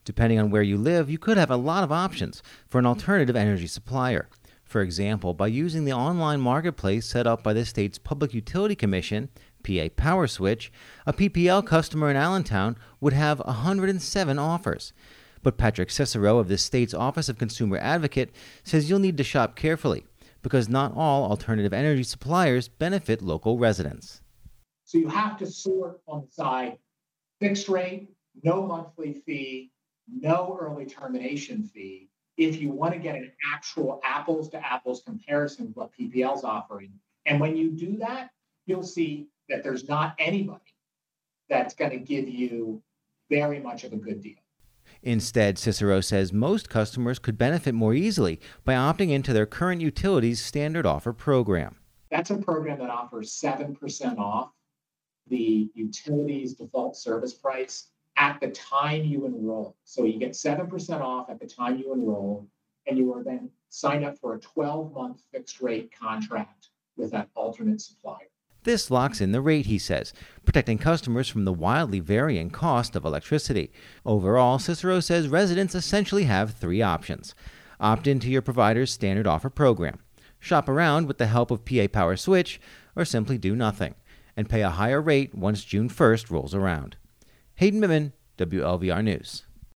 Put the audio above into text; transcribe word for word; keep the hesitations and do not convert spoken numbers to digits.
Depending on where you live, you could have a lot of options for an alternative energy supplier. For example, by using the online marketplace set up by the state's Public Utility Commission, P A Power Switch, a P P L customer in Allentown would have one hundred seven offers. But Patrick Cicero of the state's Office of Consumer Advocate says you'll need to shop carefully because not all alternative energy suppliers benefit local residents. So you have to sort on the side, fixed rate, no monthly fee, no early termination fee, if you want to get an actual apples to apples comparison with what P P L is offering. And when you do that, you'll see that there's not anybody that's going to give you very much of a good deal. Instead, Cicero says most customers could benefit more easily by opting into their current utilities standard offer program. That's a program that offers seven percent off the utilities default service price at the time you enroll. So you get seven percent off at the time you enroll, and you are then signed up for a twelve-month fixed rate contract with that alternate supplier. This locks in the rate, he says, protecting customers from the wildly varying cost of electricity. Overall, Cicero says residents essentially have three options. Opt into your provider's standard offer program, shop around with the help of P A Power Switch, or simply do nothing and pay a higher rate once June first rolls around. Hayden Miman, W L V R News.